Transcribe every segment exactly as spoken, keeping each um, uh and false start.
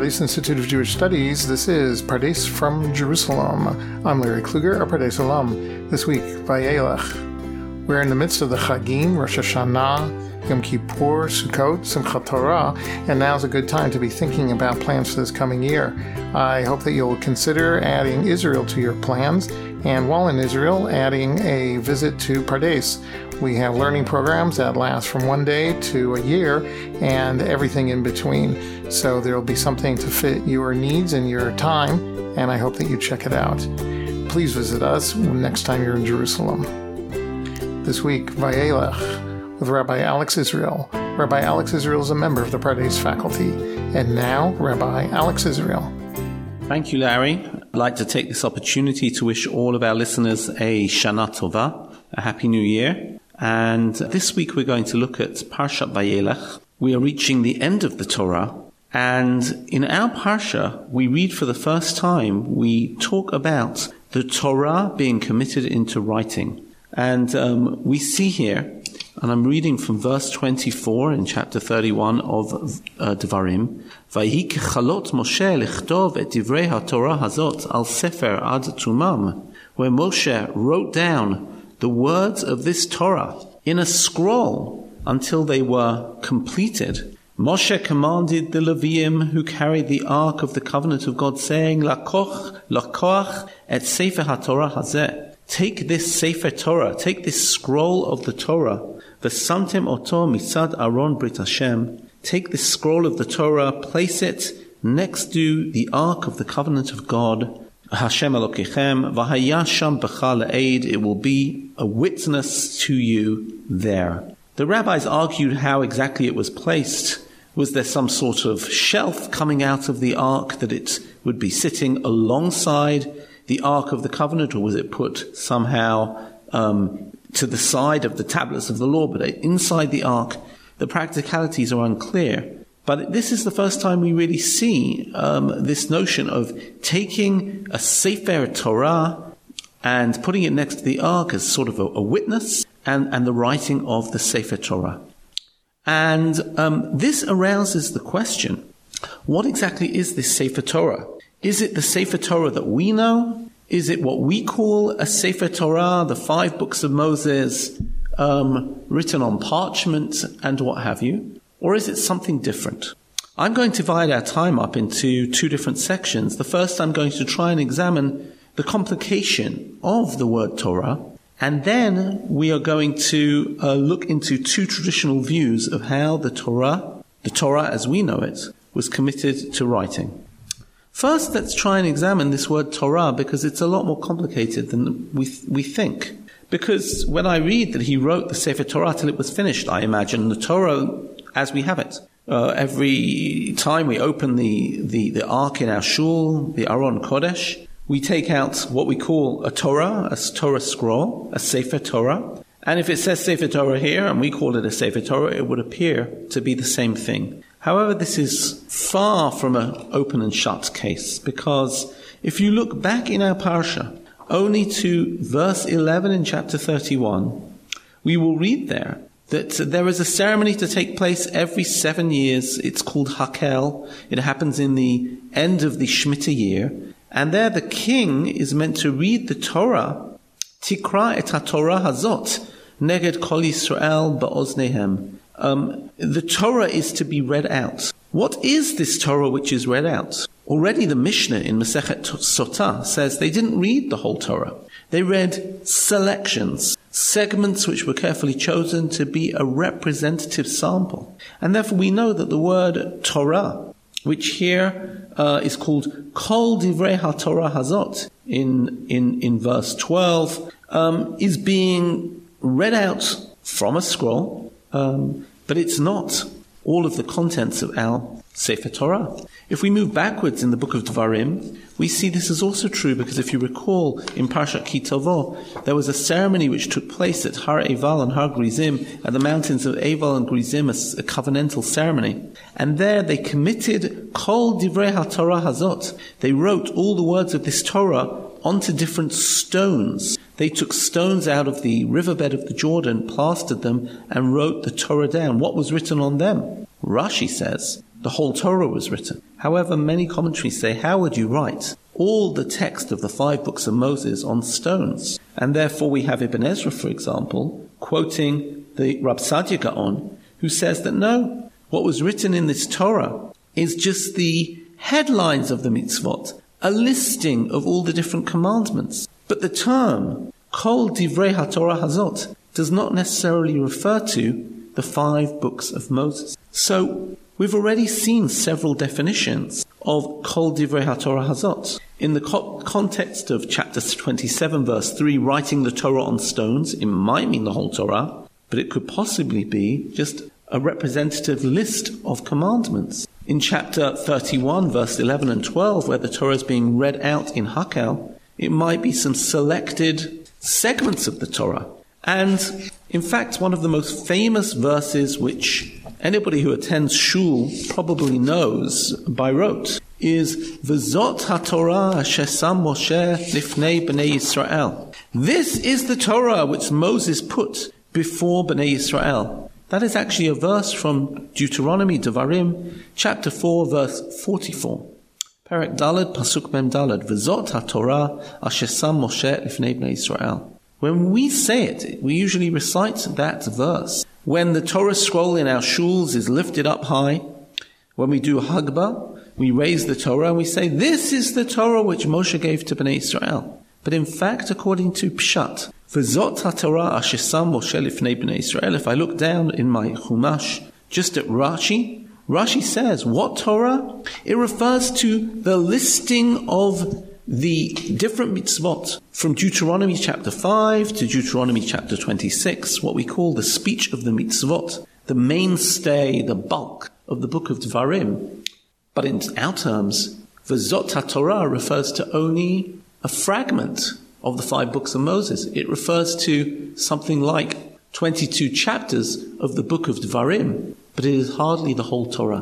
Pardes Institute of Jewish Studies. This is Pardes from Jerusalem. I'm Larry Kluger, a Pardes alum. This week, Vayelech. We're in the midst of the Chagim, Rosh Hashanah, Yom Kippur, Sukkot, Simchat Torah, and now's a good time to be thinking about plans for this coming year. I hope that you'll consider adding Israel to your plans, and while in Israel, adding a visit to Pardes. We have learning programs that last from one day to a year and everything in between. So there'll be something to fit your needs and your time, and I hope that you check it out. Please visit us next time you're in Jerusalem. This week, Vayelech with Rabbi Alex Israel. Rabbi Alex Israel is a member of the Pardes faculty. And now, Rabbi Alex Israel. Thank you, Larry. I'd like to take this opportunity to wish all of our listeners a Shana Tova, a Happy New Year. And this week we're going to look at Parshat Vayelech. We are reaching the end of the Torah. And in our Parsha, we read for the first time, we talk about the Torah being committed into writing. And um, we see here, and I'm reading from verse twenty-four in chapter thirty-one of uh, Devarim, Vayi kechalot Moshe lichtov et divrei haTorah hazot al sefer ad tumam, where Moshe wrote down the words of this Torah in a scroll until they were completed. Moshe commanded the Leviim who carried the ark of the covenant of God, saying, Lakoch, lakoach et sefer haTorah hazeh. Take this sefer Torah, take this scroll of the Torah, v'samtem oto mitzad Aron Brit Hashem. Take this scroll of the Torah, place it next to the ark of the covenant of God, Hashem Elokechem, v'haya sham b'cha le'ed. It will be a witness to you there. The rabbis argued how exactly it was placed. Was there some sort of shelf coming out of the ark that it would be sitting alongside the Ark of the Covenant, or was it put somehow um, to the side of the tablets of the law, but inside the Ark? The practicalities are unclear. But this is the first time we really see um, this notion of taking a Sefer Torah and putting it next to the Ark as sort of a, a witness, and, and the writing of the Sefer Torah. And um, this arouses the question, what exactly is this Sefer Torah? Is it the Sefer Torah that we know? Is it what we call a Sefer Torah, the five books of Moses, um, written on parchment and what have you? Or is it something different? I'm going to divide our time up into two different sections. The first, I'm going to try and examine the complication of the word Torah, and then we are going to uh, look into two traditional views of how the Torah, the Torah as we know it, was committed to writing. First, let's try and examine this word Torah, because it's a lot more complicated than we th- we think. Because when I read that he wrote the Sefer Torah till it was finished, I imagine the Torah as we have it. Uh, every time we open the, the, the Ark in our shul, the Aron Kodesh, we take out what we call a Torah, a Torah scroll, a Sefer Torah. And if it says Sefer Torah here, and we call it a Sefer Torah, it would appear to be the same thing. However, this is far from an open and shut case, because if you look back in our parsha, only to verse eleven in chapter thirty-one, we will read there that there is a ceremony to take place every seven years. It's called Hakel. It happens in the end of the Shemitah year. And there the king is meant to read the Torah, Tikra et HaTorah Hazot, Neged Kol Yisrael Ba'oznehem. Um, the Torah is to be read out. What is this Torah which is read out? Already the Mishnah in Masechet Sotah says they didn't read the whole Torah. They read selections, segments which were carefully chosen to be a representative sample. And therefore we know that the word Torah, which here uh, is called Kol Divrei HaTorah Hazot in, in, in verse twelve, um, is being read out from a scroll. Um, but it's not all of the contents of our Sefer Torah. If we move backwards in the book of Devarim, we see this is also true, because if you recall in Parshat Ki Tavo, there was a ceremony which took place at Har Eval and Har Grizim, at the mountains of Eval and Grizim, a, a covenantal ceremony. And there they committed Kol Divrei HaTorah Hazot. They wrote all the words of this Torah onto different stones. They took stones out of the riverbed of the Jordan, plastered them, and wrote the Torah down. What was written on them? Rashi says, the the whole Torah was written. However, many commentaries say, how would you write all the text of the five books of Moses on stones? And therefore we have Ibn Ezra, for example, quoting the Rab Sadia Gaon, who says that no, what was written in this Torah is just the headlines of the mitzvot, a listing of all the different commandments. But the term Kol Divrei HaTorah Hazot does not necessarily refer to the five books of Moses. So we've already seen several definitions of Kol Divrei HaTorah Hazot. In the co- context of chapter twenty-seven, verse three, writing the Torah on stones, it might mean the whole Torah, but it could possibly be just a representative list of commandments. In chapter thirty-one, verse eleven and twelve, where the Torah is being read out in Hakel, it might be some selected segments of the Torah. And in fact, one of the most famous verses which anybody who attends shul probably knows by rote is V'zot HaTorah asher sam Moshe lifnei b'nei Yisrael. This is the Torah which Moses put before b'nei Yisrael. That is actually a verse from Deuteronomy, Devarim, chapter four, verse forty-four. Perek Daled, Pasuk Mem Daled, V'zot HaTorah asher sam Moshe lifnei b'nei Yisrael. When we say it, we usually recite that verse. When the Torah scroll in our shuls is lifted up high, when we do Hagbah, we raise the Torah and we say, this is the Torah which Moshe gave to Bnei Israel. But in fact, according to Pshat, V'zot HaTorah asher sam Moshe lifnei Bnei Israel, if I look down in my Chumash, just at Rashi, Rashi says, what Torah? It refers to the listing of the different mitzvot from Deuteronomy chapter five to Deuteronomy chapter twenty-six, what we call the speech of the mitzvot, the mainstay, the bulk of the book of Devarim. But in our terms, V'zot HaTorah refers to only a fragment of the five books of Moses. It refers to something like twenty-two chapters of the book of Devarim, but it is hardly the whole Torah.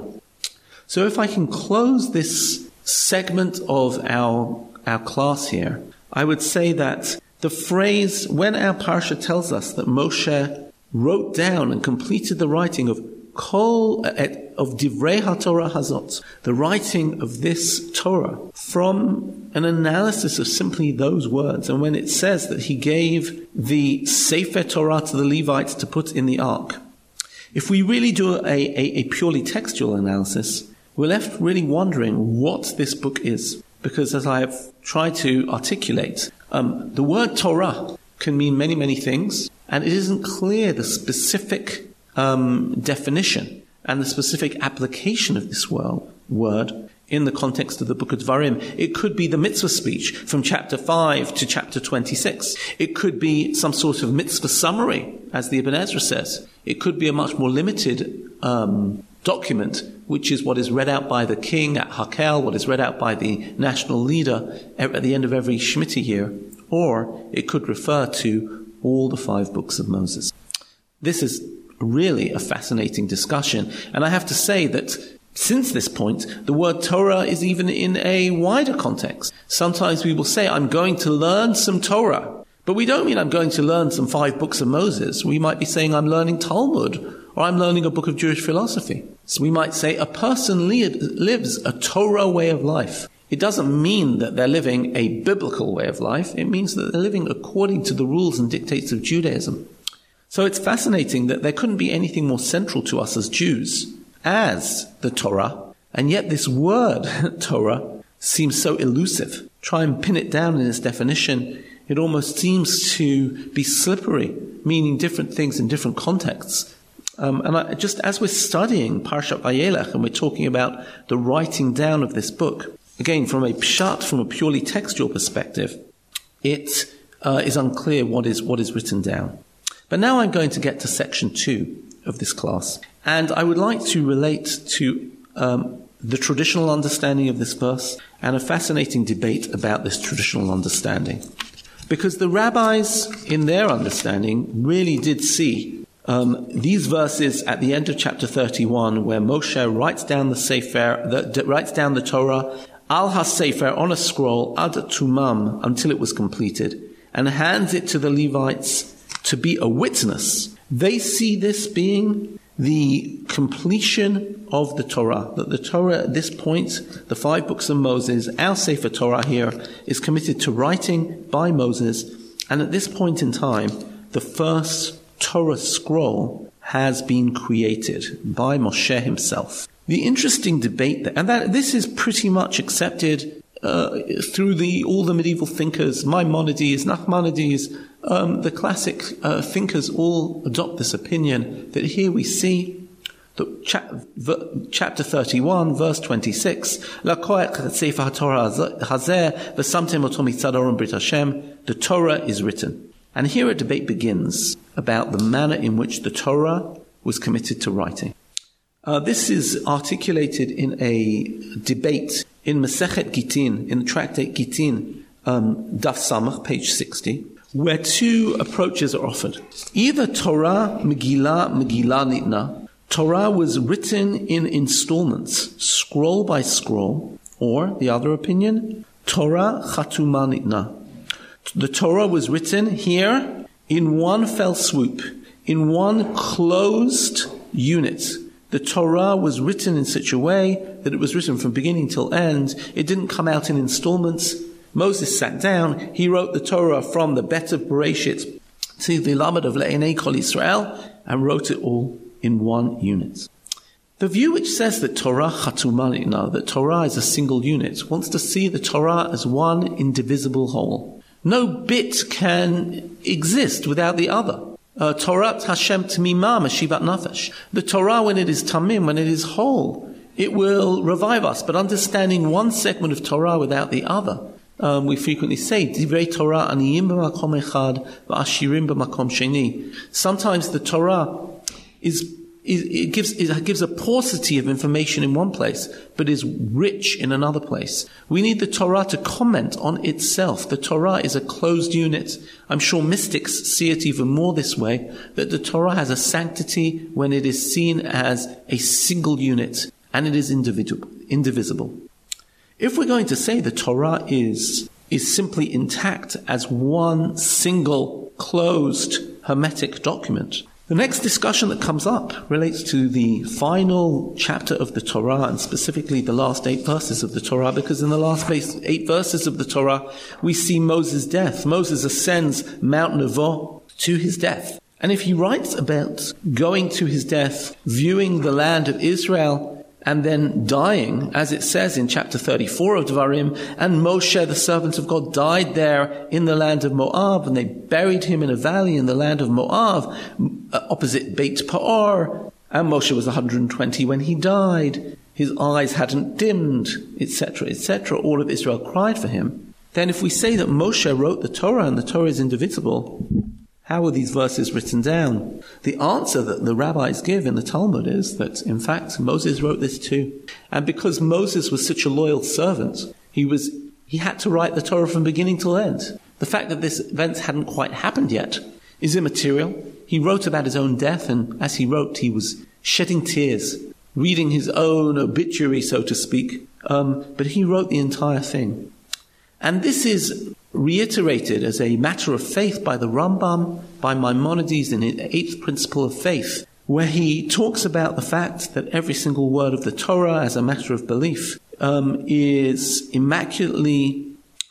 So if I can close this segment of our our class here, I would say that the phrase, when our parsha tells us that Moshe wrote down and completed the writing of Kol, of Divrei HaTorah Hazot, the writing of this Torah, from an analysis of simply those words, and when it says that he gave the Sefer Torah to the Levites to put in the ark, if we really do a, a, a purely textual analysis, we're left really wondering what this book is. Because as I have tried to articulate, um, the word Torah can mean many, many things, and it isn't clear the specific um, definition and the specific application of this word, word in the context of the book of Devarim. It could be the mitzvah speech from chapter five to chapter twenty-six. It could be some sort of mitzvah summary, as the Ibn Ezra says. It could be a much more limited um document, which is what is read out by the king at Hakel, what is read out by the national leader at the end of every Shemitah year, or it could refer to all the five books of Moses. This is really a fascinating discussion, and I have to say that since this point, the word Torah is even in a wider context. Sometimes we will say, I'm going to learn some Torah, but we don't mean I'm going to learn some five books of Moses. We might be saying I'm learning Talmud, or I'm learning a book of Jewish philosophy. So we might say a person li- lives a Torah way of life. It doesn't mean that they're living a biblical way of life. It means that they're living according to the rules and dictates of Judaism. So it's fascinating that there couldn't be anything more central to us as Jews as the Torah, and yet this word, Torah, seems so elusive. Try and pin it down in its definition. It almost seems to be slippery, meaning different things in different contexts. Um, and I, just as we're studying Parshat Vayelech and we're talking about the writing down of this book, again, from a pshat, from a purely textual perspective, it uh, is unclear what is what is written down. But now I'm going to get to section two of this class, and I would like to relate to um, the traditional understanding of this verse and a fascinating debate about this traditional understanding. Because the rabbis, in their understanding, really did see Um, these verses at the end of chapter thirty-one, where Moshe writes down the Sefer, the, the, writes down the Torah, al ha-Sefer, on a scroll, ad tumam, until it was completed, and hands it to the Levites to be a witness. They see this being the completion of the Torah, that the Torah at this point, the five books of Moses, our Sefer Torah here, is committed to writing by Moses, and at this point in time, the first Torah scroll has been created by Moshe himself. The interesting debate there, and that this is pretty much accepted uh, through the all the medieval thinkers, Maimonides, Nachmanides, um, the classic uh, thinkers all adopt this opinion that here we see the cha- v- chapter thirty-one, verse twenty-six, the Torah is written. And here a debate begins about the manner in which the Torah was committed to writing. Uh, this is articulated in a debate in Masechet Gittin, in the tractate Gittin, um, Daf Samach, page sixty, where two approaches are offered. Either Torah, Megillah, Megillah Nitna, Torah was written in installments, scroll by scroll, or, the other opinion, Torah Chatuma Nitna. The Torah was written here in one fell swoop, in one closed unit. The Torah was written in such a way that it was written from beginning till end. It didn't come out in installments. Moses sat down. He wrote the Torah from the Bet of Bereshit to the Lamed of Le'enei Kol Yisrael and wrote it all in one unit. The view which says that Torah Chatuma Nitna, that Torah is a single unit, wants to see the Torah as one indivisible whole. No bit can exist without the other. Uh, Torah Hashem Tmima Meshivat Nafesh. The Torah, when it is tamim, when it is whole, it will revive us. But understanding one segment of Torah without the other, um, we frequently say, Divrei Torah aniyim b'makom echad v'ashirim b'makom sheni. Sometimes the Torah is It gives, it gives a paucity of information in one place, but is rich in another place. We need the Torah to comment on itself. The Torah is a closed unit. I'm sure mystics see it even more this way, that the Torah has a sanctity when it is seen as a single unit, and it is individual, indivisible. If we're going to say the Torah is, is simply intact as one single, closed, hermetic document, the next discussion that comes up relates to the final chapter of the Torah, and specifically the last eight verses of the Torah, because in the last eight verses of the Torah, we see Moses' death. Moses ascends Mount Nebo to his death. And if he writes about going to his death, viewing the land of Israel, and then dying, as it says in chapter thirty-four of Devarim, and Moshe, the servant of God, died there in the land of Moab, and they buried him in a valley in the land of Moab, opposite Beit Peor, and Moshe was one hundred twenty when he died. His eyes hadn't dimmed, et cetera, et cetera. All of Israel cried for him. Then if we say that Moshe wrote the Torah and the Torah is indivisible, how were these verses written down? The answer that the rabbis give in the Talmud is that, in fact, Moses wrote this too. And because Moses was such a loyal servant, he was he had to write the Torah from beginning till end. The fact that this event hadn't quite happened yet is immaterial. He wrote about his own death, and as he wrote, he was shedding tears, reading his own obituary, so to speak. Um, but he wrote the entire thing. And this is reiterated as a matter of faith by the Rambam, by Maimonides in his eighth principle of faith, where he talks about the fact that every single word of the Torah, as a matter of belief, um, is immaculately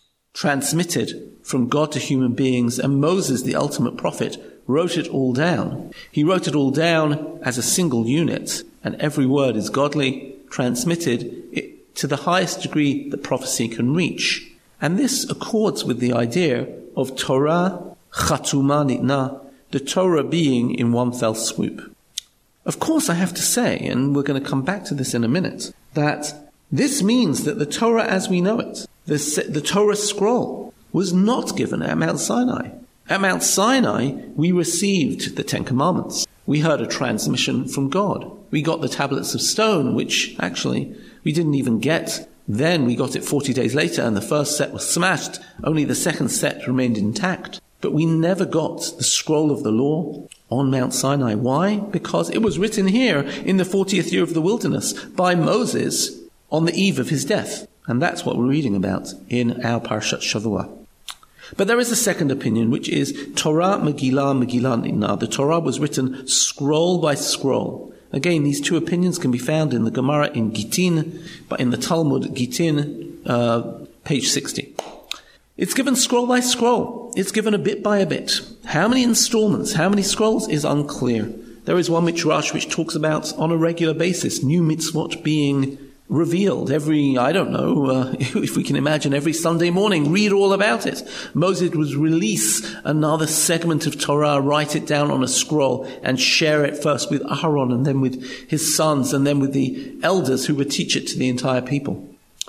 transmitted from God to human beings, and Moses, the ultimate prophet, wrote it all down. He wrote it all down as a single unit, and every word is godly, transmitted to the highest degree that prophecy can reach. And this accords with the idea of Torah Chatuma Nitna, the Torah being in one fell swoop. Of course, I have to say, and we're going to come back to this in a minute, that this means that the Torah as we know it, the, the Torah scroll, was not given at Mount Sinai. At Mount Sinai, we received the Ten Commandments. We heard a transmission from God. We got the tablets of stone, which actually we didn't even get. Then we got it forty days later, and the first set was smashed. Only the second set remained intact. But we never got the scroll of the law on Mount Sinai. Why? Because it was written here in the fortieth year of the wilderness by Moses on the eve of his death. And that's what we're reading about in our Parshat Shavua. But there is a second opinion, which is Torah Megillah Megillah Nitna. The Torah was written scroll by scroll. Again, these two opinions can be found in the Gemara in Gittin, but in the Talmud, Gittin, uh, page sixty. It's given scroll by scroll. It's given a bit by a bit. How many installments, how many scrolls is unclear. There is one midrash which talks about, on a regular basis, new mitzvot being revealed every, I don't know, uh, if we can imagine, every Sunday morning. Read all about it. Moses would release another segment of Torah, write it down on a scroll, and share it first with Aharon, and then with his sons, and then with the elders who would teach it to the entire people.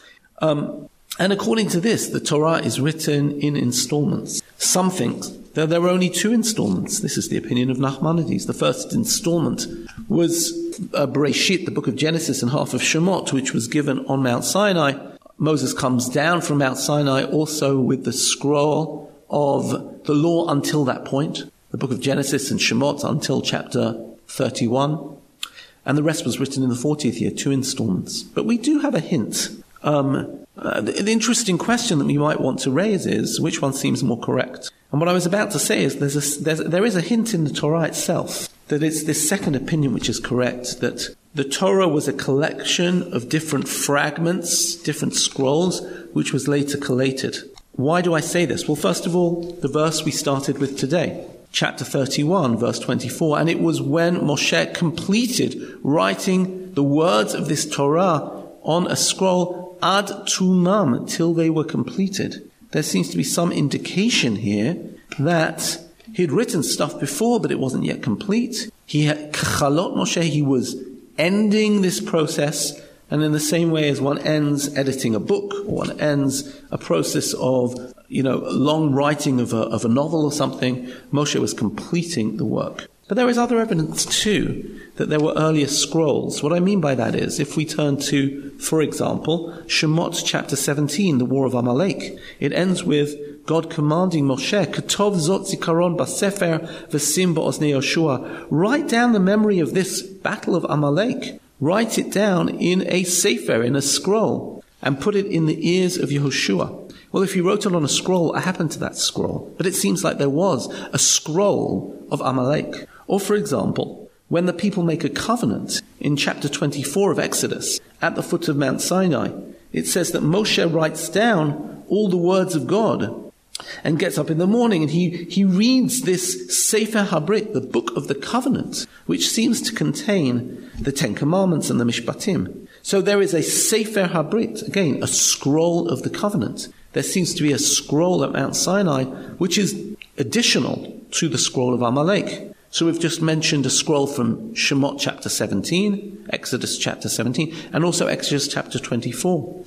Um, and according to this, the Torah is written in installments. Some think that there were only two installments. This is the opinion of Nachmanides. The first installment was uh, Bereshit, the book of Genesis, and half of Shemot, which was given on Mount Sinai. Moses comes down from Mount Sinai also with the scroll of the law until that point, the book of Genesis and Shemot until chapter thirty-one. And the rest was written in the fortieth year, two installments. But we do have a hint. Um, uh, the, the interesting question that we might want to raise is, which one seems more correct? And what I was about to say is there's a, there's, there is a hint in the Torah itself that it's this second opinion which is correct, that the Torah was a collection of different fragments, different scrolls, which was later collated. Why do I say this? Well, first of all, the verse we started with today, chapter thirty-one, verse twenty-four, and it was when Moshe completed writing the words of this Torah on a scroll ad tumam, until they were completed. There seems to be some indication here that he'd written stuff before, but it wasn't yet complete. He had kachalot Moshe, he was ending this process, and in the same way as one ends editing a book, or one ends a process of, you know, long writing of a, of a novel or something, Moshe was completing the work. But there is other evidence too that there were earlier scrolls. What I mean by that is, if we turn to, for example, Shemot chapter seventeen, the war of Amalek, it ends with God commanding Moshe, Ketov zot zikaron basefer v'sim ba'oznei Yoshua, write down the memory of this battle of Amalek, write it down in a sefer, in a scroll, and put it in the ears of Yehoshua. Well, if he wrote it on a scroll, what happened to that scroll? But it seems like there was a scroll of Amalek. Or, for example, when the people make a covenant in chapter twenty-four of Exodus at the foot of Mount Sinai, it says that Moshe writes down all the words of God and gets up in the morning and he, he reads this Sefer HaBrit, the book of the covenant, which seems to contain the Ten Commandments and the Mishpatim. So there is a Sefer HaBrit, again, a scroll of the covenant. There seems to be a scroll at Mount Sinai, which is additional to the scroll of Amalek. So we've just mentioned a scroll from Shemot chapter seventeen, Exodus chapter seventeen, and also Exodus chapter twenty-four.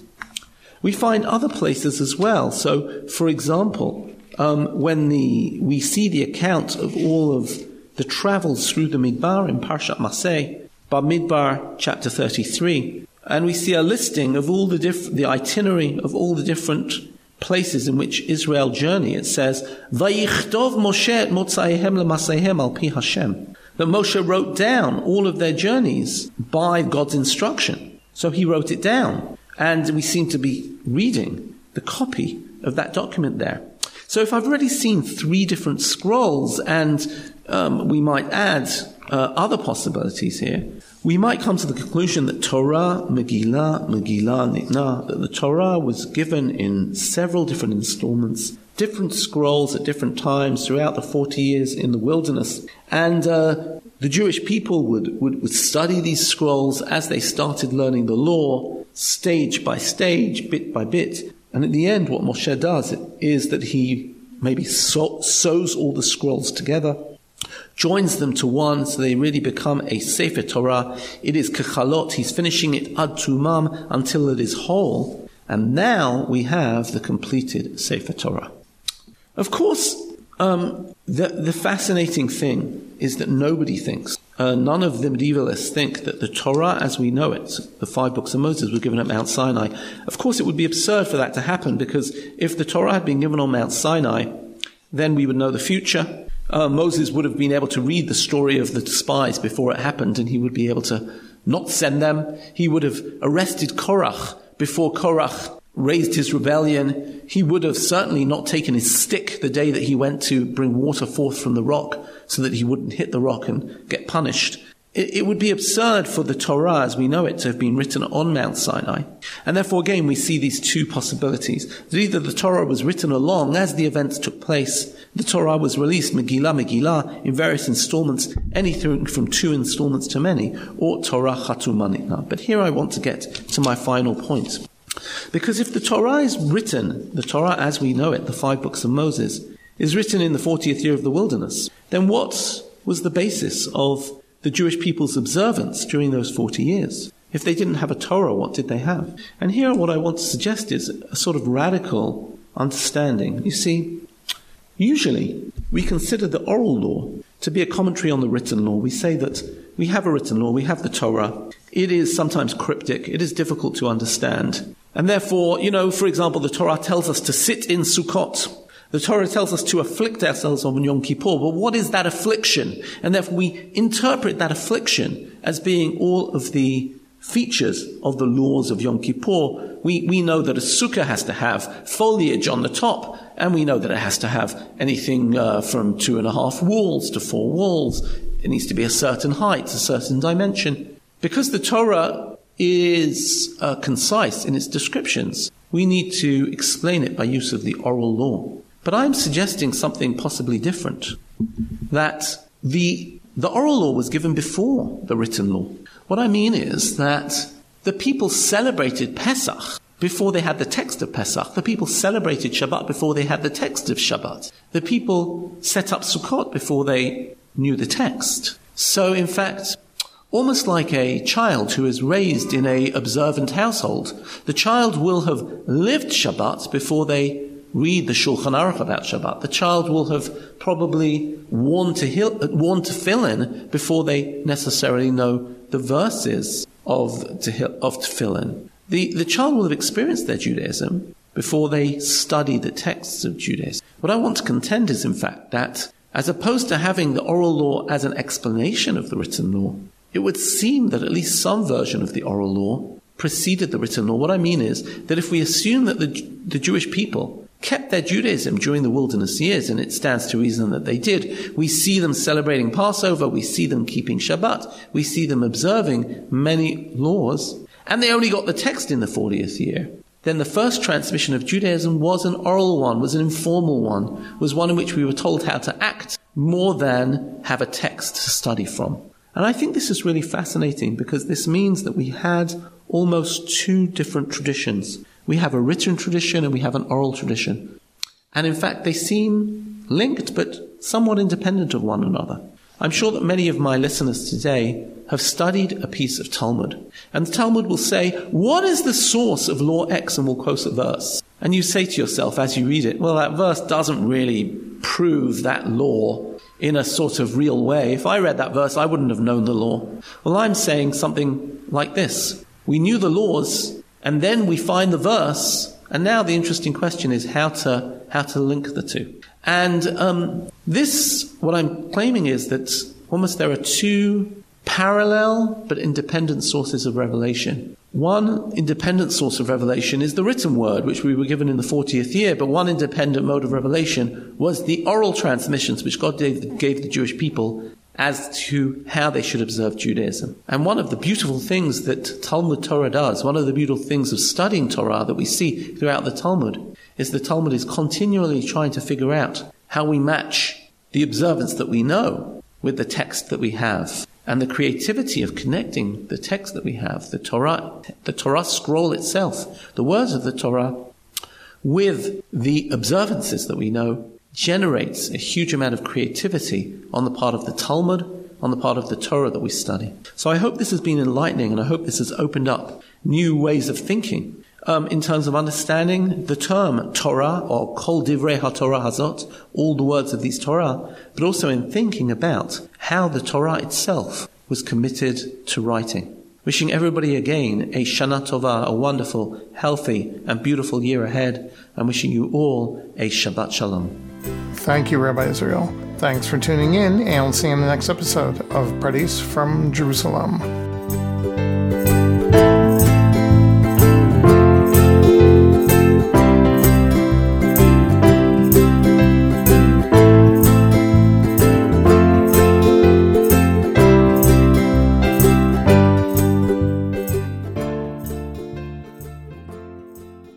We find other places as well. So, for example, um, when the we see the account of all of the travels through the Midbar in Parshat Maseh, Bamidbar chapter thirty-three, and we see a listing of all the diff- the itinerary of all the different places in which Israel journey. It says, Vayichtov Moshe et motzaihem lemaseihem al pi Hashem. That Moshe wrote down all of their journeys by God's instruction. So he wrote it down. And we seem to be reading the copy of that document there. So if I've already seen three different scrolls, and um, we might add uh, other possibilities here, we might come to the conclusion that Torah, Megillah, Megillah, Nitna, that the Torah was given in several different installments, different scrolls at different times throughout the forty years in the wilderness. And uh, the Jewish people would, would, would study these scrolls as they started learning the law, stage by stage, bit by bit. And at the end, what Moshe does is that he maybe sew, sews all the scrolls together, joins them to one, so they really become a Sefer Torah. It is kechalot. He's finishing it ad tumam until it is whole. And now we have the completed Sefer Torah. Of course, um, the, the fascinating thing is that nobody thinks, uh, none of the medievalists think that the Torah as we know it, the five books of Moses, were given at Mount Sinai. Of course, it would be absurd for that to happen, because if the Torah had been given on Mount Sinai, then we would know the future. Uh, Moses would have been able to read the story of the spies before it happened, and he would be able to not send them. He would have arrested Korach before Korach raised his rebellion. He would have certainly not taken his stick the day that he went to bring water forth from the rock so that he wouldn't hit the rock and get punished. it, it would be absurd for the Torah as we know it to have been written on Mount Sinai. And therefore, again, we see these two possibilities. That either the Torah was written along as the events took place, the Torah was released, Megillah, Megillah, in various installments, anything from two installments to many, or Torah Chatumanitna. But here I want to get to my final point. Because if the Torah is written, the Torah as we know it, the five books of Moses, is written in the fortieth year of the wilderness, then what was the basis of the Jewish people's observance during those forty years? If they didn't have a Torah, what did they have? And here what I want to suggest is a sort of radical understanding. You see, usually we consider the oral law to be a commentary on the written law. We say that we have a written law, we have the Torah. It is sometimes cryptic, it is difficult to understand. And therefore, you know, for example, the Torah tells us to sit in Sukkot. The Torah tells us to afflict ourselves on Yom Kippur. But what is that affliction? And therefore we interpret that affliction as being all of the features of the laws of Yom Kippur. We, we know that a sukkah has to have foliage on the top, and we know that it has to have anything uh, from two and a half walls to four walls. It needs to be a certain height, a certain dimension. Because the Torah is uh, concise in its descriptions, we need to explain it by use of the oral law. But I'm suggesting something possibly different, that the, the oral law was given before the written law. What I mean is that the people celebrated Pesach before they had the text of Pesach. The people celebrated Shabbat before they had the text of Shabbat. The people set up Sukkot before they knew the text. So, in fact, almost like a child who is raised in a observant household, the child will have lived Shabbat before they read the Shulchan Aruch about Shabbat. The child will have probably worn to, worn to tefillin before they necessarily know the verses of, of tefillin. The, the child will have experienced their Judaism before they study the texts of Judaism. What I want to contend is, in fact, that as opposed to having the oral law as an explanation of the written law, it would seem that at least some version of the oral law preceded the written law. What I mean is that if we assume that the, the Jewish people kept their Judaism during the wilderness years, and it stands to reason that they did, we see them celebrating Passover, we see them keeping Shabbat, we see them observing many laws, and they only got the text in the fortieth year. Then the first transmission of Judaism was an oral one, was an informal one, was one in which we were told how to act more than have a text to study from. And I think this is really fascinating because this means that we had almost two different traditions. We have a written tradition and we have an oral tradition. And in fact, they seem linked but somewhat independent of one another. I'm sure that many of my listeners today have studied a piece of Talmud. And the Talmud will say, what is the source of law X? And we'll quote a verse. And you say to yourself as you read it, well, that verse doesn't really prove that law in a sort of real way. If I read that verse, I wouldn't have known the law. Well, I'm saying something like this. We knew the laws, and then we find the verse, and now the interesting question is how to how to link the two. And um, this, what I'm claiming is that almost there are two parallel but independent sources of revelation. One independent source of revelation is the written word, which we were given in the fortieth year, but one independent mode of revelation was the oral transmissions which God gave, gave the Jewish people as to how they should observe Judaism. And one of the beautiful things that Talmud Torah does, one of the beautiful things of studying Torah that we see throughout the Talmud, is the Talmud is continually trying to figure out how we match the observance that we know with the text that we have. And the creativity of connecting the text that we have, the Torah, the Torah scroll itself, the words of the Torah, with the observances that we know, generates a huge amount of creativity on the part of the Talmud, on the part of the Torah that we study. So I hope this has been enlightening, and I hope this has opened up new ways of thinking um, in terms of understanding the term Torah, or Kol Divrei HaTorah Hazot, all the words of these Torah, but also in thinking about how the Torah itself was committed to writing. Wishing everybody again a Shana Tova, a wonderful, healthy, and beautiful year ahead, and wishing you all a Shabbat Shalom. Thank you, Rabbi Israel. Thanks for tuning in, and we'll see you in the next episode of Pardes from Jerusalem.